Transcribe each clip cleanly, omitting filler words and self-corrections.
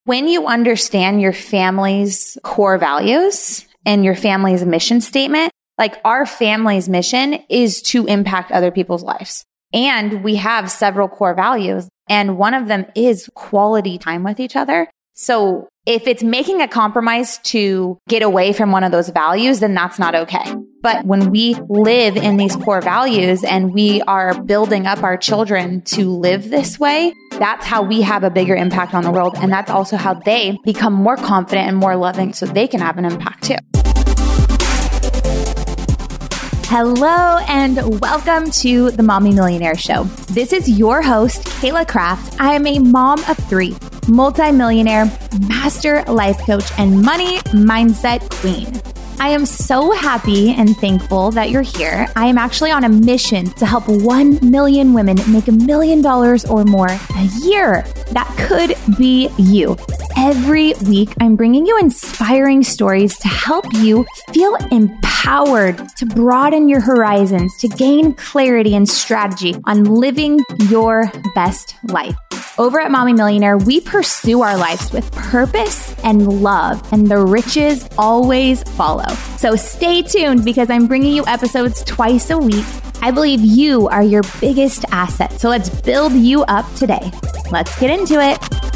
When you understand your family's core values and your family's mission statement, like our family's mission is to impact other people's lives. And we have several core values, and one of them is quality time with each other. So if it's making a compromise to get away from one of those values, then that's not okay. But when we live in these core values and we are building up our children to live this way, that's how we have a bigger impact on the world. And that's also how they become more confident and more loving so they can have an impact too. Hello and welcome to the Mommy Millionaire Show. This is your host, Kayla Kraft. I am a mom of 3, multi-millionaire, master life coach, and money mindset queen. I am so happy and thankful that you're here. I am actually on a mission to help 1 million women make $1 million or more a year. That could be you. Every week, I'm bringing you inspiring stories to help you feel empowered, to broaden your horizons, to gain clarity and strategy on living your best life. Over at Mommy Millionaire, we pursue our lives with purpose and love, and the riches always follow. So stay tuned because I'm bringing you episodes twice a week. I believe you are your biggest asset. So let's build you up today. Let's get into it.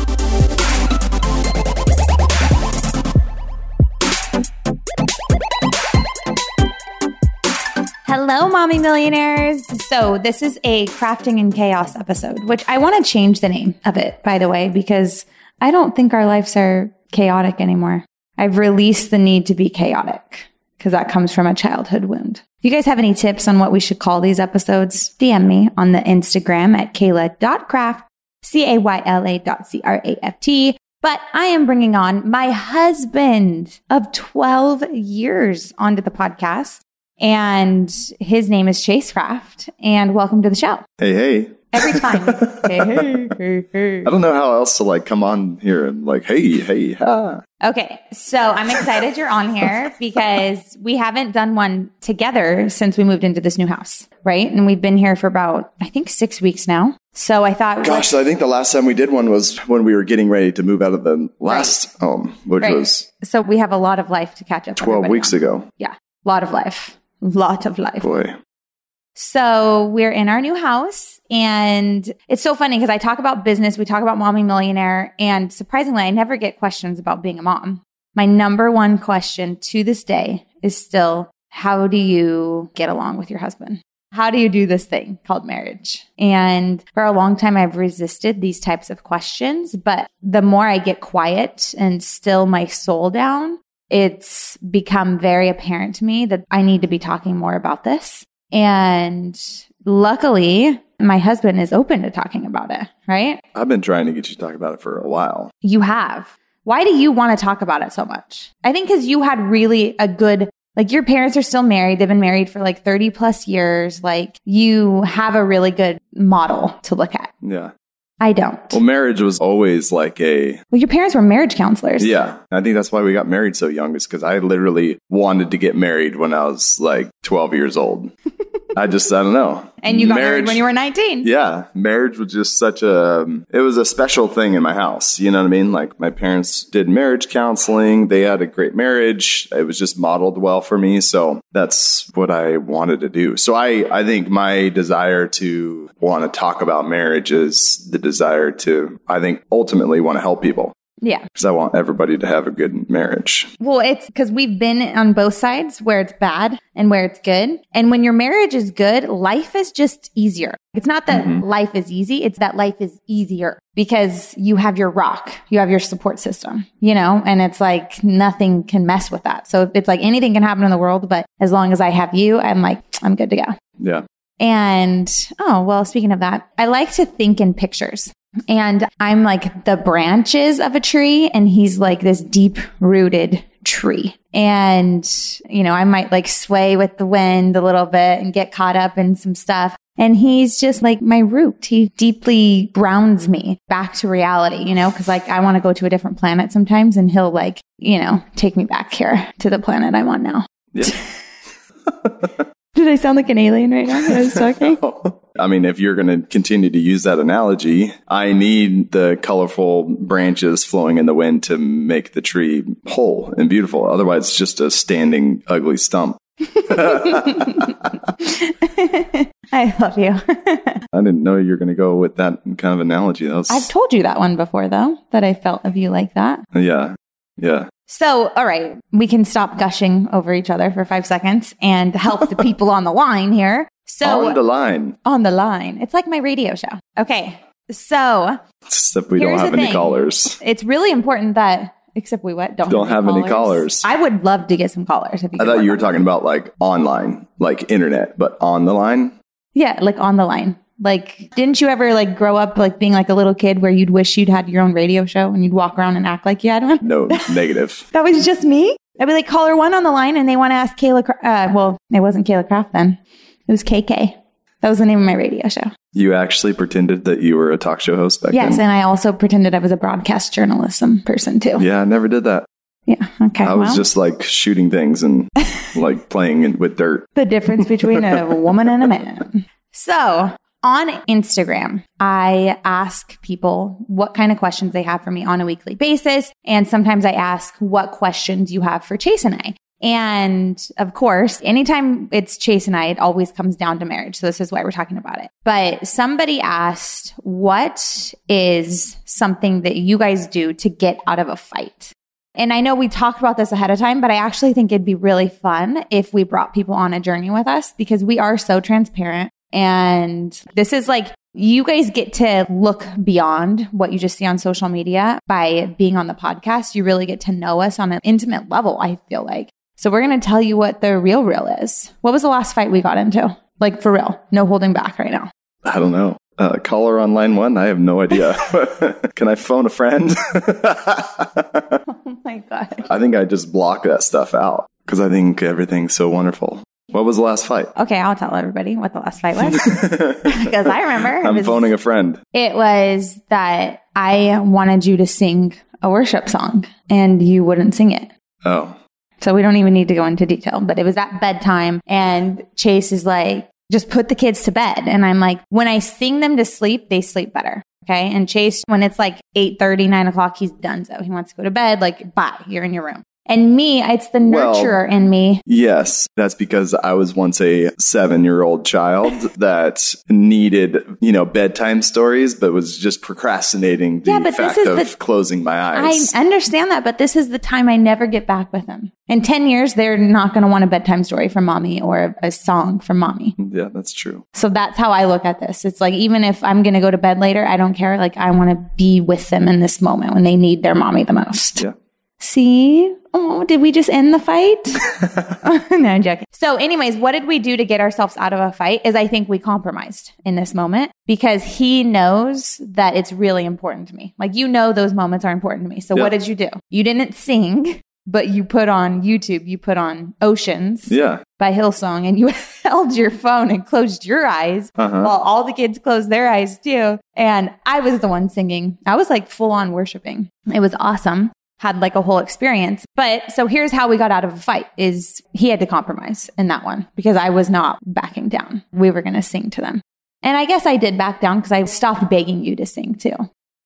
Hello, Mommy Millionaires. So this is a Crafting in Chaos episode, which I want to change the name of it, by the way, because I don't think our lives are chaotic anymore. I've released the need to be chaotic because that comes from a childhood wound. If you guys have any tips on what we should call these episodes, DM me on the Instagram at kayla.craft, Kayla.craft. But I am bringing on my husband of 12 years onto the podcast. And his name is Chase Craft. And welcome to the show. Hey. Every time. Hey. I don't know how else to come on here and hey, ha. Okay. So I'm excited you're on here because we haven't done one together since we moved into this new house, right? And we've been here for about, I think, 6 weeks now. So I thought... Gosh, I think the last time we did one was when we were getting ready to move out of the last home, which was... So we have a lot of life to catch up 12 weeks ago. Yeah. A lot of life. Lot of life. Boy. So we're in our new house and it's so funny because I talk about business. We talk about Mommy Millionaire and surprisingly, I never get questions about being a mom. My number one question to this day is still, how do you get along with your husband? How do you do this thing called marriage? And for a long time, I've resisted these types of questions, but the more I get quiet and still my soul down, it's become very apparent to me that I need to be talking more about this. And luckily, my husband is open to talking about it, right? I've been trying to get you to talk about it for a while. You have. Why do you want to talk about it so much? I think because you had really a good, your parents are still married. They've been married for 30 plus years. You have a really good model to look at. Yeah. I don't. Well, marriage was always Well, your parents were marriage counselors. Yeah. I think that's why we got married so young, is because I literally wanted to get married when I was 12 years old. I don't know. And you got married when you were 19. Yeah. Marriage was just it was a special thing in my house. You know what I mean? My parents did marriage counseling. They had a great marriage. It was just modeled well for me. So that's what I wanted to do. So I think my desire to want to talk about marriage is the desire to, I think, ultimately want to help people. Yeah. Because I want everybody to have a good marriage. Well, it's because we've been on both sides where it's bad and where it's good. And when your marriage is good, life is just easier. It's not that life is easy. It's that life is easier because you have your rock, you have your support system, and it's nothing can mess with that. So it's anything can happen in the world, but as long as I have you, I'm good to go. Yeah. And, speaking of that, I like to think in pictures. And I'm the branches of a tree and he's this deep rooted tree. And, I might sway with the wind a little bit and get caught up in some stuff. And he's just my root. He deeply grounds me back to reality, because I want to go to a different planet sometimes and he'll take me back here to the planet I'm on now. Yeah. Did I sound like an alien right now when I was talking? I mean, if you're going to continue to use that analogy, I need the colorful branches flowing in the wind to make the tree whole and beautiful. Otherwise, it's just a standing, ugly stump. I love you. I didn't know you were going to go with that kind of analogy. I've told you that one before, though, that I felt of you like that. Yeah. So, all right, we can stop gushing over each other for 5 seconds and help the people on the line here. So on the line. On the line. It's like my radio show. Okay. So except we don't have any callers. It's really important that, except we what? Don't have any callers. I would love to get some callers. If you I thought you were talking about like online, like internet, but on the line? Yeah, like on the line. Like, didn't you ever like grow up like being like a little kid where you'd wish you'd had your own radio show and you'd walk around and act like you had one? No, negative. That was just me? I'd be like, caller 1 on the line and they want to ask Kayla, well, it wasn't Kayla Craft then. It was KK. That was the name of my radio show. You actually pretended that you were a talk show host back then? Yes, and I also pretended I was a broadcast journalism person too. Yeah, I never did that. Yeah, okay. I was just like shooting things and like playing with dirt. The difference between a woman and a man. So on Instagram, I ask people what kind of questions they have for me on a weekly basis. And sometimes I ask what questions you have for Chase and I. And of course, anytime it's Chase and I, it always comes down to marriage. So this is why we're talking about it. But somebody asked, what is something that you guys do to get out of a fight? And I know we talked about this ahead of time, but I actually think it'd be really fun if we brought people on a journey with us because we are so transparent. And this is like, you guys get to look beyond what you just see on social media by being on the podcast. You really get to know us on an intimate level, I feel like. So we're going to tell you what the real is. What was the last fight we got into? Like for real, no holding back right now. I don't know. Caller on line 1? I have no idea. Can I phone a friend? Oh my God. I think I just block that stuff out because I think everything's so wonderful. What was the last fight? Okay, I'll tell everybody what the last fight was. Because I remember. I'm phoning a friend. It was that I wanted you to sing a worship song and you wouldn't sing it. Oh. So we don't even need to go into detail, but it was at bedtime and Chase is like, just put the kids to bed. And I'm like, when I sing them to sleep, they sleep better. Okay. And Chase, when it's like 8:30, 9 o'clock, he's done. So he wants to go to bed. Like, bye, you're in your room. And me, it's the nurturer in me. Yes, that's because I was once a 7-year-old child that needed, bedtime stories, but was just procrastinating the fact of closing my eyes. I understand that, but this is the time I never get back with them. In 10 years, they're not going to want a bedtime story from mommy or a song from mommy. Yeah, that's true. So that's how I look at this. It's like, even if I'm going to go to bed later, I don't care. Like, I want to be with them in this moment when they need their mommy the most. Yeah. See? Oh, did we just end the fight? No, I'm joking. So anyways, what did we do to get ourselves out of a fight is I think we compromised in this moment because he knows that it's really important to me. Like, those moments are important to me. So What did you do? You didn't sing, but you put on YouTube, you put on Oceans by Hillsong and you held your phone and closed your eyes while all the kids closed their eyes too. And I was the one singing. I was like full on worshiping. It was awesome. Had like a whole experience. But so here's how we got out of a fight is he had to compromise in that one because I was not backing down. We were going to sing to them. And I guess I did back down because I stopped begging you to sing too.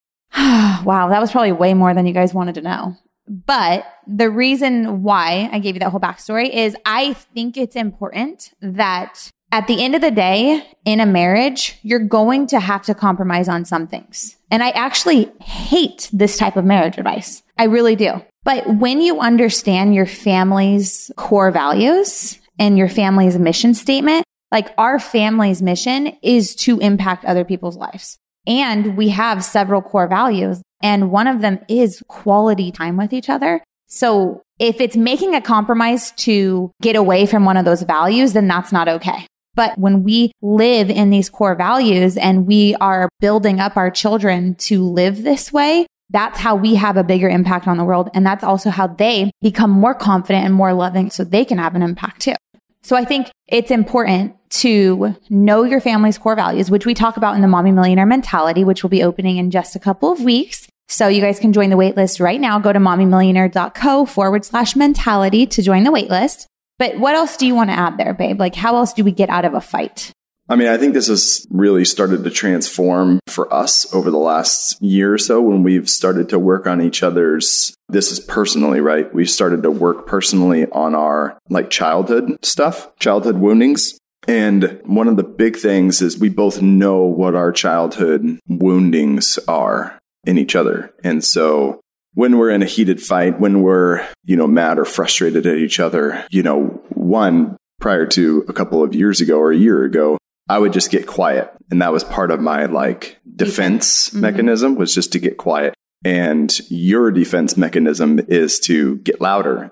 Wow. That was probably way more than you guys wanted to know. But the reason why I gave you that whole backstory is I think it's important that at the end of the day, in a marriage, you're going to have to compromise on some things. And I actually hate this type of marriage advice. I really do. But when you understand your family's core values and your family's mission statement, like our family's mission is to impact other people's lives. And we have several core values. And one of them is quality time with each other. So if it's making a compromise to get away from one of those values, then that's not okay. But when we live in these core values and we are building up our children to live this way, that's how we have a bigger impact on the world. And that's also how they become more confident and more loving so they can have an impact too. So I think it's important to know your family's core values, which we talk about in the Mommy Millionaire Mentality, which will be opening in just a couple of weeks. So you guys can join the waitlist right now. Go to mommymillionaire.co/mentality to join the waitlist. But what else do you want to add there, babe? Like, how else do we get out of a fight? I mean, I think this has really started to transform for us over the last year or so when we've started to work on each other's, this is personally, right? We started to work personally on our like childhood stuff, childhood woundings. And one of the big things is we both know what our childhood woundings are in each other. And so when we're in a heated fight, when we're, mad or frustrated at each other, one, prior to a couple of years ago or a year ago, I would just get quiet. And that was part of my defense mechanism, was just to get quiet. And your defense mechanism is to get louder.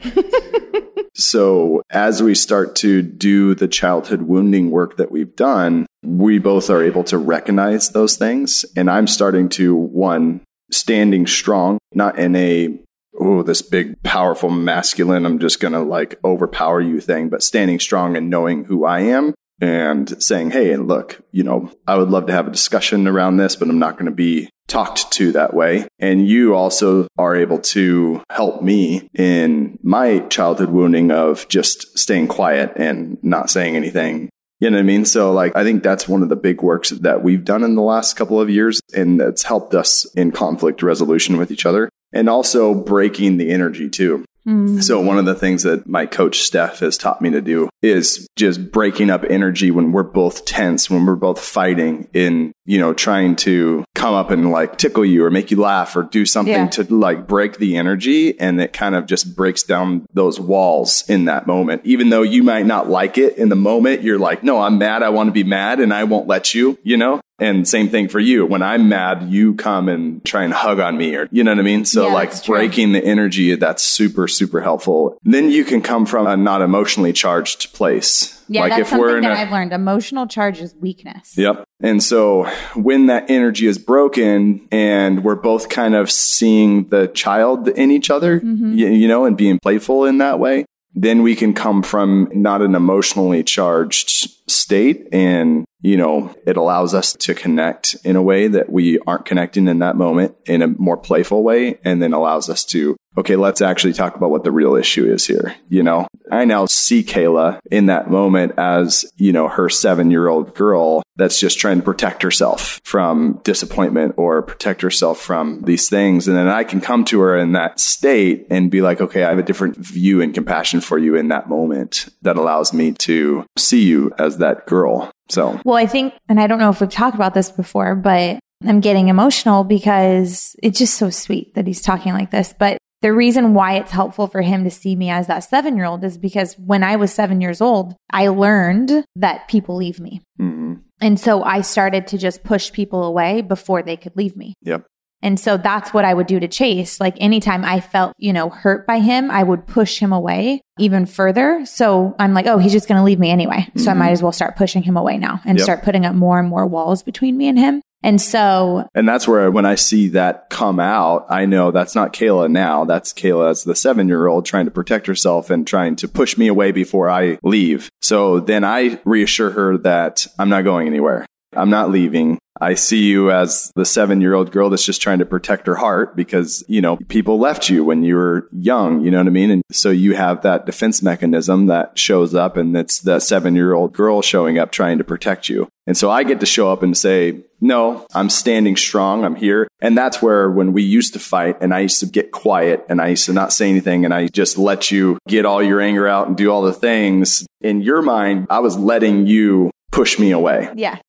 So as we start to do the childhood wounding work that we've done, we both are able to recognize those things. And I'm starting to, one, standing strong, not in this big, powerful, masculine, I'm just going to overpower you thing, but standing strong and knowing who I am and saying, hey, look, I would love to have a discussion around this, but I'm not going to be talked to that way. And you also are able to help me in my childhood wounding of just staying quiet and not saying anything. You know what I mean? So I think that's one of the big works that we've done in the last couple of years. And that's helped us in conflict resolution with each other and also breaking the energy too. So one of the things that my coach Steph has taught me to do is just breaking up energy when we're both tense, when we're both fighting in, trying to come up and tickle you or make you laugh or do something to break the energy. And it kind of just breaks down those walls in that moment. Even though you might not like it in the moment, you're like, no, I'm mad. I want to be mad and I won't let you, And same thing for you. When I'm mad, you come and try and hug on me or, you know what I mean? So breaking the energy, that's super, super helpful. Then you can come from a not emotionally charged place. Yeah, that's something that I've learned. Emotional charge is weakness. Yep. And so when that energy is broken and we're both kind of seeing the child in each other, and being playful in that way, then we can come from not an emotionally charged state. And, it allows us to connect in a way that we aren't connecting in that moment in a more playful way. And then allows us to, okay, let's actually talk about what the real issue is here. I now see Kayla in that moment as, her 7-year-old girl that's just trying to protect herself from disappointment or protect herself from these things. And then I can come to her in that state and be like, okay, I have a different view and compassion for you in that moment that allows me to see you as that girl. So, well, I think, and I don't know if we've talked about this before, but I'm getting emotional because it's just so sweet that he's talking like this. But the reason why it's helpful for him to see me as that 7-year-old is because when I was 7 years old, I learned that people leave me. Mm-hmm. And so I started to just push people away before they could leave me. Yep. And so that's what I would do to Chase. Anytime I felt, hurt by him, I would push him away even further. So I'm like, oh, he's just going to leave me anyway. So I might as well start pushing him away now and start putting up more and more walls between me and him. And that's where when I see that come out, I know that's not Kayla now. That's Kayla as the 7-year-old trying to protect herself and trying to push me away before I leave. So then I reassure her that I'm not going anywhere. I'm not leaving. I see you as the 7-year-old girl that's just trying to protect her heart because, people left you when you were young, you know what I mean? And so you have that defense mechanism that shows up and it's the 7-year-old girl showing up trying to protect you. And so I get to show up and say, no, I'm standing strong. I'm here. And that's where when we used to fight and I used to get quiet and I used to not say anything and I just let you get all your anger out and do all the things in your mind, I was letting you push me away. Yeah.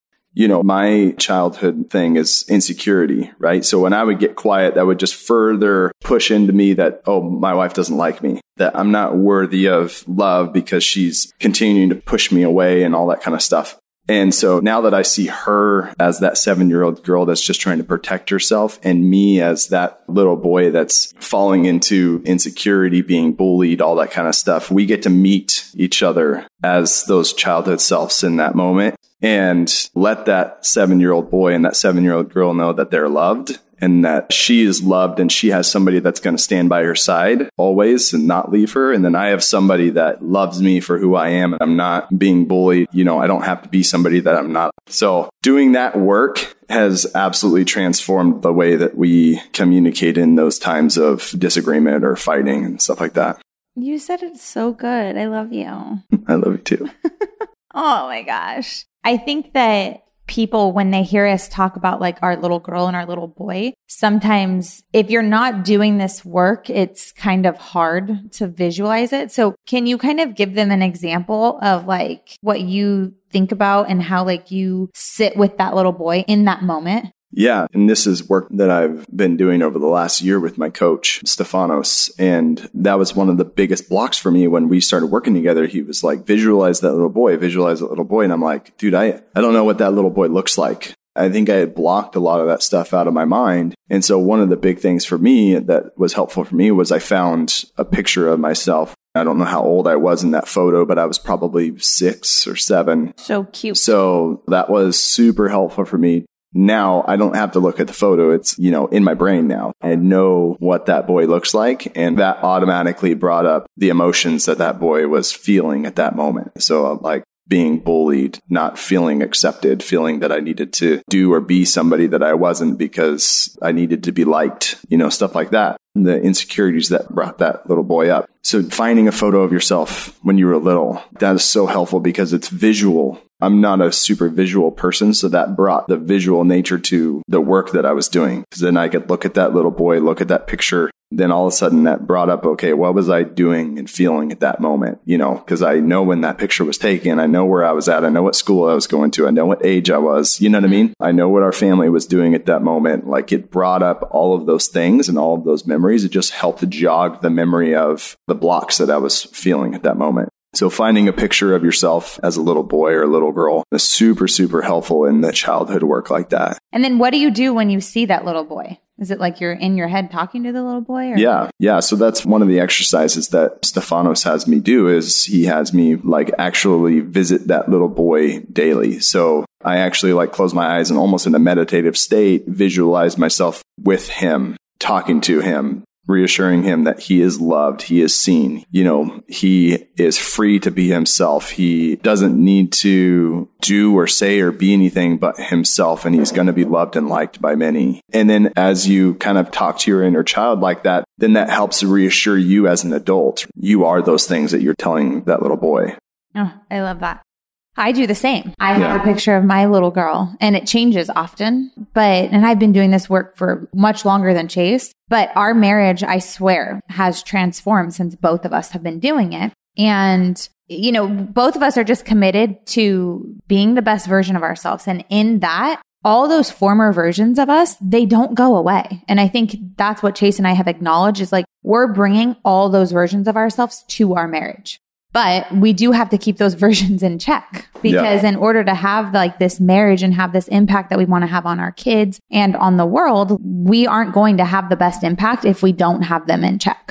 My childhood thing is insecurity, right? So when I would get quiet, that would just further push into me that, oh, my wife doesn't like me, that I'm not worthy of love because she's continuing to push me away and all that kind of stuff. And so now that I see her as that 7-year-old girl that's just trying to protect herself and me as that little boy that's falling into insecurity, being bullied, all that kind of stuff, we get to meet each other as those childhood selves in that moment and let that 7-year-old boy and that 7-year-old girl know that they're loved and that she is loved and she has somebody that's going to stand by her side always and not leave her. And then I have somebody that loves me for who I am and I'm not being bullied. I don't have to be somebody that I'm not. So doing that work has absolutely transformed the way that we communicate in those times of disagreement or fighting and stuff like that. You said it so good. I love you. I love you too. Oh my gosh. I think that people, when they hear us talk about like our little girl and our little boy, sometimes if you're not doing this work, it's kind of hard to visualize it. So can you kind of give them an example of like what you think about and how like you sit with that little boy in that moment? Yeah. And this is work that I've been doing over the last year with my coach, Stefanos. And that was one of the biggest blocks for me when we started working together. He was like, visualize that little boy, visualize that little boy. And I'm like, dude, I don't know what that little boy looks like. I think I had blocked a lot of that stuff out of my mind. And so one of the big things for me that was helpful for me was I found a picture of myself. I don't know how old I was in that photo, but I was probably 6 or 7. So cute. So that was super helpful for me. Now I don't have to look at the photo. It's, in my brain now. I know what that boy looks like. And that automatically brought up the emotions that boy was feeling at that moment. So like being bullied, not feeling accepted, feeling that I needed to do or be somebody that I wasn't because I needed to be liked, stuff like that. The insecurities that brought that little boy up. So finding a photo of yourself when you were little, that is so helpful because it's visual. I'm not a super visual person, so that brought the visual nature to the work that I was doing. Because then I could look at that little boy, look at that picture. Then all of a sudden that brought up, okay, what was I doing and feeling at that moment? Because I know when that picture was taken, I know where I was at, I know what school I was going to, I know what age I was, you know what I mean? I know what our family was doing at that moment. Like it brought up all of those things and all of those memories. It just helped to jog the memory of the blocks that I was feeling at that moment. So finding a picture of yourself as a little boy or a little girl is super, super helpful in the childhood work like that. And then what do you do when you see that little boy? Is it like you're in your head talking to the little boy? Or? Yeah. So that's one of the exercises that Stefanos has me do is he has me like actually visit that little boy daily. So I actually like close my eyes and almost in a meditative state, visualize myself with him, talking to him, reassuring him that he is loved, he is seen, he is free to be himself. He doesn't need to do or say or be anything but himself, and he's going to be loved and liked by many. And then as you kind of talk to your inner child like that, then that helps reassure you as an adult. You are those things that you're telling that little boy. Oh, I love that. I do the same. I have a picture of my little girl and it changes often, and I've been doing this work for much longer than Chase, but our marriage, I swear, has transformed since both of us have been doing it. And, both of us are just committed to being the best version of ourselves. And in that, all those former versions of us, they don't go away. And I think that's what Chase and I have acknowledged is like, we're bringing all those versions of ourselves to our marriage. But we do have to keep those versions in check because in order to have like this marriage and have this impact that we want to have on our kids and on the world, we aren't going to have the best impact if we don't have them in check.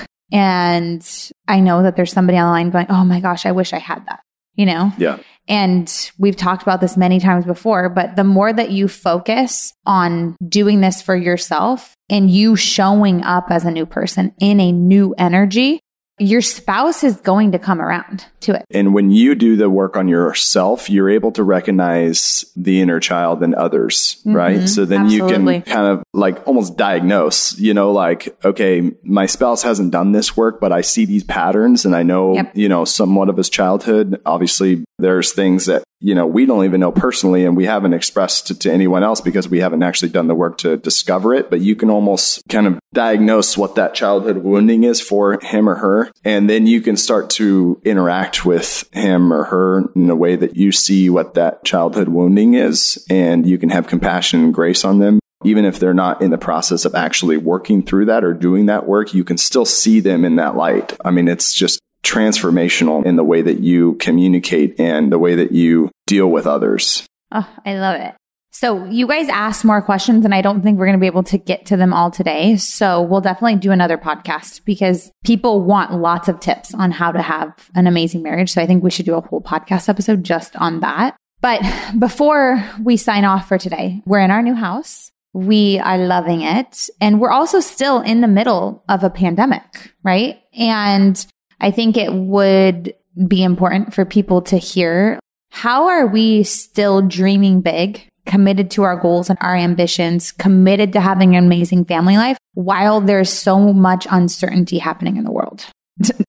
And I know that there's somebody on the line going, oh my gosh, I wish I had that, Yeah. And we've talked about this many times before, but the more that you focus on doing this for yourself and you showing up as a new person in a new energy, your spouse is going to come around to it. And when you do the work on yourself, you're able to recognize the inner child in others, right? So then you can kind of like almost diagnose, like, okay, my spouse hasn't done this work, but I see these patterns and I know, somewhat of his childhood. Obviously, there's things that, we don't even know personally and we haven't expressed to anyone else because we haven't actually done the work to discover it. But you can almost kind of diagnose what that childhood wounding is for him or her. And then you can start to interact with him or her in a way that you see what that childhood wounding is. And you can have compassion and grace on them. Even if they're not in the process of actually working through that or doing that work, you can still see them in that light. I mean, it's just transformational in the way that you communicate and the way that you deal with others. Oh, I love it. So you guys asked more questions and I don't think we're going to be able to get to them all today. So we'll definitely do another podcast because people want lots of tips on how to have an amazing marriage. So I think we should do a whole podcast episode just on that. But before we sign off for today, we're in our new house. We are loving it. And we're also still in the middle of a pandemic, right? And I think it would be important for people to hear, how are we still dreaming big, committed to our goals and our ambitions, committed to having an amazing family life while there's so much uncertainty happening in the world?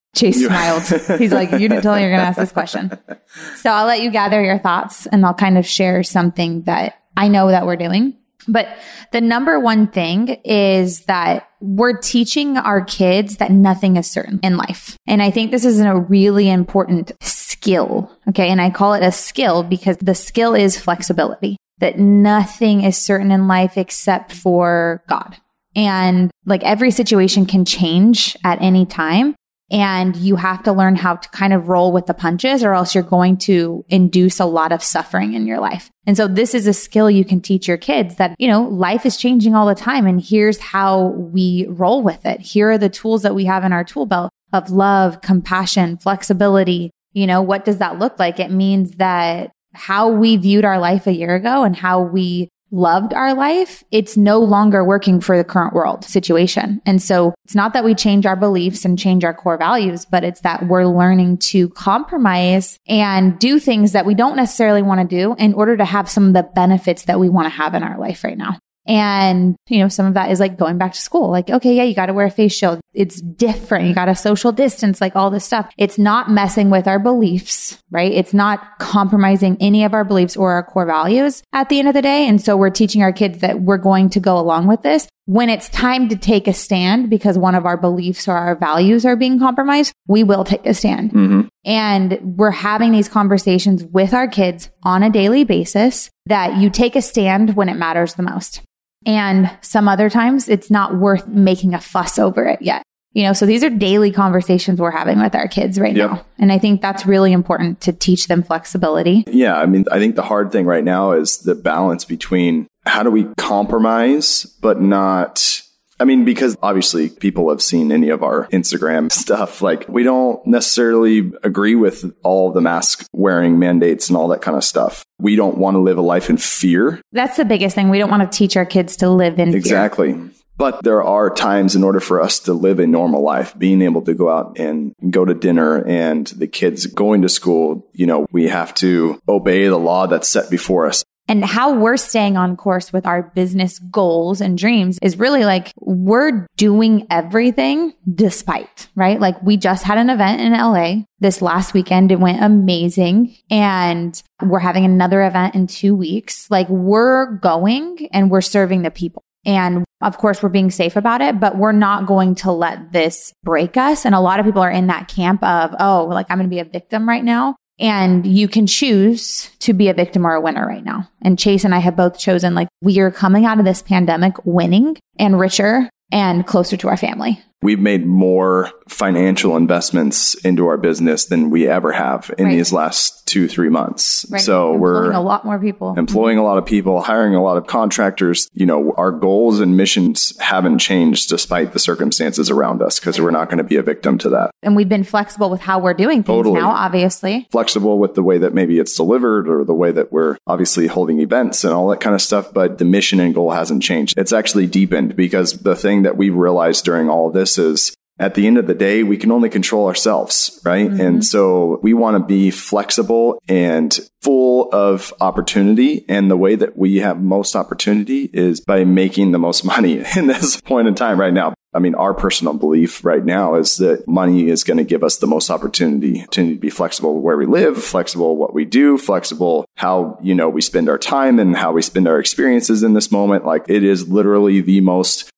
Chase smiled. He's like, you didn't tell me you're going to ask this question. So I'll let you gather your thoughts and I'll kind of share something that I know that we're doing. But the number one thing is that we're teaching our kids that nothing is certain in life. And I think this is a really important skill. Okay. And I call it a skill because the skill is flexibility, that nothing is certain in life except for God. And like every situation can change at any time. And you have to learn how to kind of roll with the punches or else you're going to induce a lot of suffering in your life. And so this is a skill you can teach your kids that, life is changing all the time. And here's how we roll with it. Here are the tools that we have in our tool belt of love, compassion, flexibility. What does that look like? It means that how we viewed our life a year ago and how we loved our life, it's no longer working for the current world situation. And so it's not that we change our beliefs and change our core values, but it's that we're learning to compromise and do things that we don't necessarily want to do in order to have some of the benefits that we want to have in our life right now. And, some of that is like going back to school. Like, okay, yeah, you got to wear a face shield. It's different. You got to social distance, like all this stuff. It's not messing with our beliefs, right? It's not compromising any of our beliefs or our core values at the end of the day. And so we're teaching our kids that we're going to go along with this. When it's time to take a stand because one of our beliefs or our values are being compromised, we will take a stand. Mm-hmm. And we're having these conversations with our kids on a daily basis that you take a stand when it matters the most. And some other times it's not worth making a fuss over it yet. So these are daily conversations we're having with our kids right now. And I think that's really important to teach them flexibility. Yeah. I think the hard thing right now is the balance between how do we compromise, but not, because obviously people have seen any of our Instagram stuff. Like we don't necessarily agree with all the mask wearing mandates and all that kind of stuff. We don't want to live a life in fear. That's the biggest thing. We don't want to teach our kids to live in fear. Exactly. But there are times in order for us to live a normal life, being able to go out and go to dinner and the kids going to school, we have to obey the law that's set before us. And how we're staying on course with our business goals and dreams is really like we're doing everything despite, right? Like we just had an event in LA this last weekend. It went amazing. And we're having another event in 2 weeks. Like we're going and we're serving the people. And of course, we're being safe about it, but we're not going to let this break us. And a lot of people are in that camp of, I'm going to be a victim right now. And you can choose to be a victim or a winner right now. And Chase and I have both chosen, like, we are coming out of this pandemic winning and richer and closer to our family. We've made more financial investments into our business than we ever have in these last 2-3 months. Right. So we're a lot more people, employing a lot of people, hiring a lot of contractors. Our goals and missions haven't changed despite the circumstances around us because we're not going to be a victim to that. And we've been flexible with how we're doing things now, obviously. Flexible with the way that maybe it's delivered or the way that we're obviously holding events and all that kind of stuff. But the mission and goal hasn't changed. It's actually deepened because the thing that we realized during all of this is at the end of the day, we can only control ourselves, right? Mm-hmm. And so we want to be flexible and full of opportunity. And the way that we have most opportunity is by making the most money in this point in time right now. Our personal belief right now is that money is going to give us the most opportunity to be flexible where we live, flexible what we do, flexible how, we spend our time and how we spend our experiences in this moment. Like it is literally the most,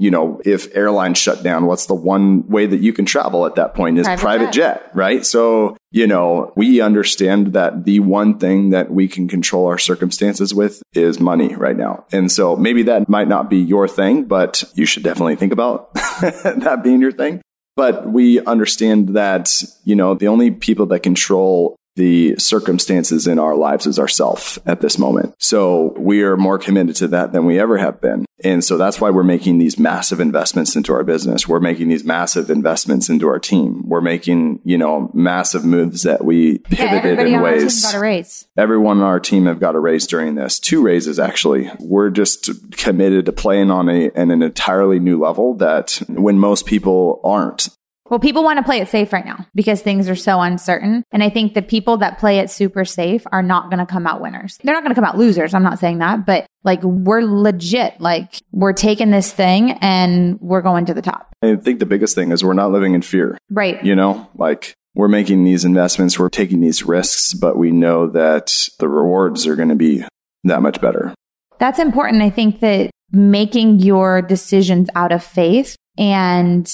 if airlines shut down, what's the one way that you can travel at that point is private jet, right? So, we understand that the one thing that we can control our circumstances with is money right now. And so maybe that might not be your thing, but you should definitely think about that being your thing. But we understand that, the only people that control the circumstances in our lives is ourselves at this moment. So we are more committed to that than we ever have been. And so that's why we're making these massive investments into our business. We're making these massive investments into our team. We're making, massive moves that we pivoted in ways. Got a raise. Everyone on our team have got a raise during this. 2 raises, actually. We're just committed to playing on an entirely new level that when most people aren't. Well, people want to play it safe right now because things are so uncertain. And I think the people that play it super safe are not going to come out winners. They're not going to come out losers. I'm not saying that, but like we're legit, like we're taking this thing and we're going to the top. I think the biggest thing is we're not living in fear. Right. You know, like we're making these investments, we're taking these risks, but we know that the rewards are going to be that much better. That's important. I think that making your decisions out of faith and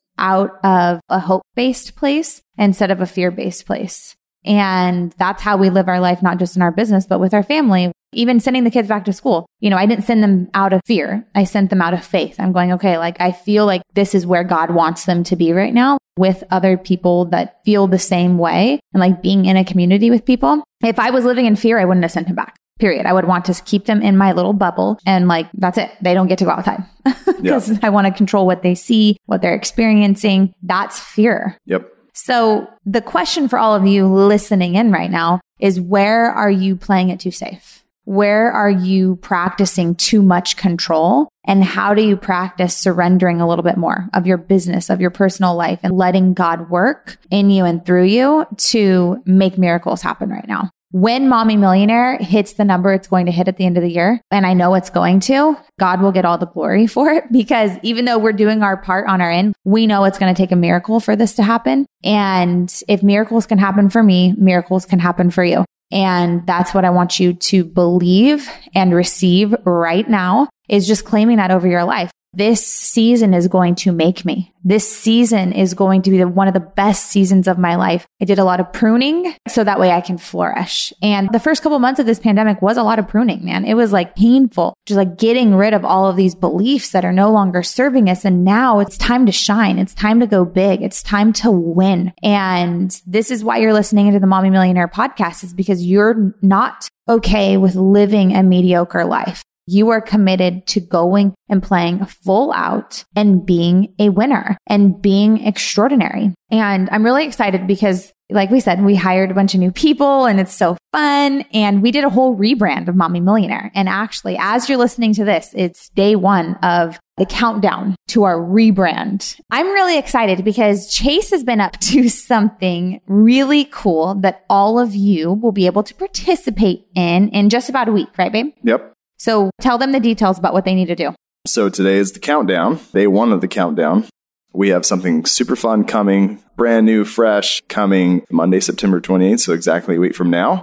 out of a hope-based place instead of a fear-based place. And that's how we live our life, not just in our business, but with our family. Even sending the kids back to school. You know, I didn't send them out of fear. I sent them out of faith. I'm going, okay, like I feel like this is where God wants them to be right now with other people that feel the same way and like being in a community with people. If I was living in fear, I wouldn't have sent him back. Period. I would want to keep them in my little bubble and like, that's it. They don't get to go outside because I want to control what they see, what they're experiencing. That's fear. Yep. So the question for all of you listening in right now is, where are you playing it too safe? Where are you practicing too much control? And how do you practice surrendering a little bit more of your business, of your personal life, and letting God work in you and through you to make miracles happen right now? When Mommy Millionaire hits the number it's going to hit at the end of the year, and I know it's going to, God will get all the glory for it, because even though we're doing our part on our end, we know it's going to take a miracle for this to happen. And if miracles can happen for me, miracles can happen for you. And that's what I want you to believe and receive right now, is just claiming that over your life. This season is going to make me. This season is going to be one of the best seasons of my life. I did a lot of pruning so that way I can flourish. And the first couple of months of this pandemic was a lot of pruning, man. It was like painful, just like getting rid of all of these beliefs that are no longer serving us. And now it's time to shine. It's time to go big. It's time to win. And this is why you're listening to the Mommy Millionaire podcast, is because you're not okay with living a mediocre life. You are committed to going and playing full out and being a winner and being extraordinary. And I'm really excited because, like we said, we hired a bunch of new people and it's so fun. And we did a whole rebrand of Mommy Millionaire. And actually, as you're listening to this, it's day one of the countdown to our rebrand. I'm really excited because Chase has been up to something really cool that all of you will be able to participate in just about a week, right, babe? Yep. So tell them the details about what they need to do. So today is the countdown, day one of the countdown. We have something super fun coming, brand new, fresh, coming Monday, September 28th. So exactly a week from now.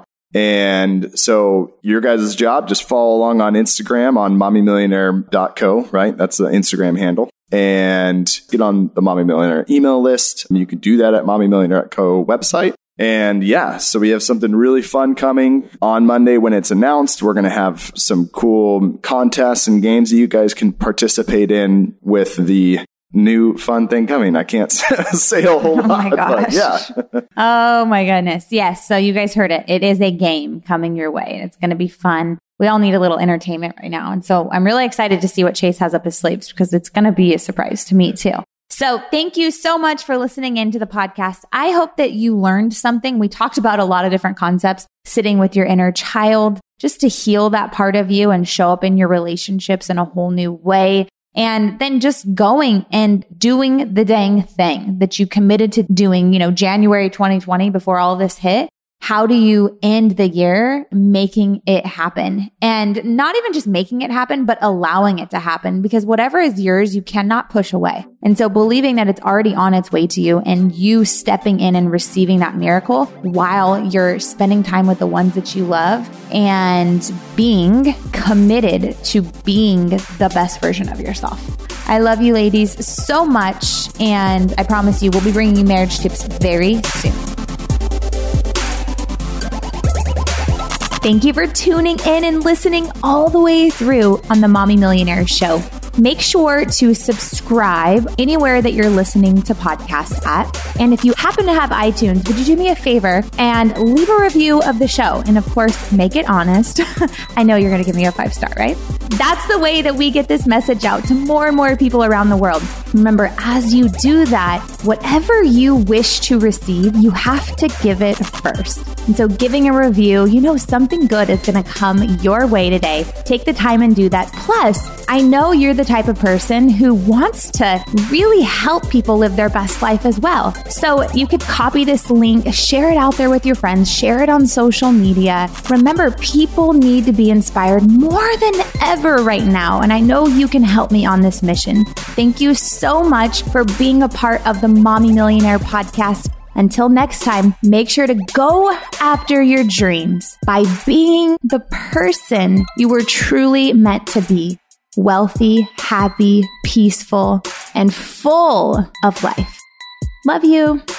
And so your guys' job, just follow along on Instagram on mommymillionaire.co, right? That's the Instagram handle. And get on the Mommy Millionaire email list. You can do that at mommymillionaire.co website. And yeah, so we have something really fun coming on Monday when it's announced. We're going to have some cool contests and games that you guys can participate in with the new fun thing coming. I can't say a whole lot, my gosh. But yeah. Oh my goodness. Yes. So you guys heard it. It is a game coming your way. It's going to be fun. We all need a little entertainment right now. And so I'm really excited to see what Chase has up his sleeves, because it's going to be a surprise to me too. So thank you so much for listening into the podcast. I hope that you learned something. We talked about a lot of different concepts, sitting with your inner child, just to heal that part of you and show up in your relationships in a whole new way. And then just going and doing the dang thing that you committed to doing, January 2020 before all this hit. How do you end the year making it happen? And not even just making it happen, but allowing it to happen, because whatever is yours, you cannot push away. And so believing that it's already on its way to you and you stepping in and receiving that miracle while you're spending time with the ones that you love and being committed to being the best version of yourself. I love you ladies so much. And I promise you, we'll be bringing you marriage tips very soon. Thank you for tuning in and listening all the way through on the Mommy Millionaire Show. Make sure to subscribe anywhere that you're listening to podcasts at. And if you happen to have iTunes, would you do me a favor and leave a review of the show? And of course, make it honest. I know you're going to give me a 5-star, right? That's the way that we get this message out to more and more people around the world. Remember, as you do that, whatever you wish to receive, you have to give it first. And so giving a review, something good is going to come your way today. Take the time and do that. Plus, I know you're the type of person who wants to really help people live their best life as well. So you could copy this link, share it out there with your friends, share it on social media. Remember, people need to be inspired more than ever right now. And I know you can help me on this mission. Thank you so much for being a part of the Mommy Millionaire podcast. Until next time, make sure to go after your dreams by being the person you were truly meant to be. Wealthy, happy, peaceful, and full of life. Love you.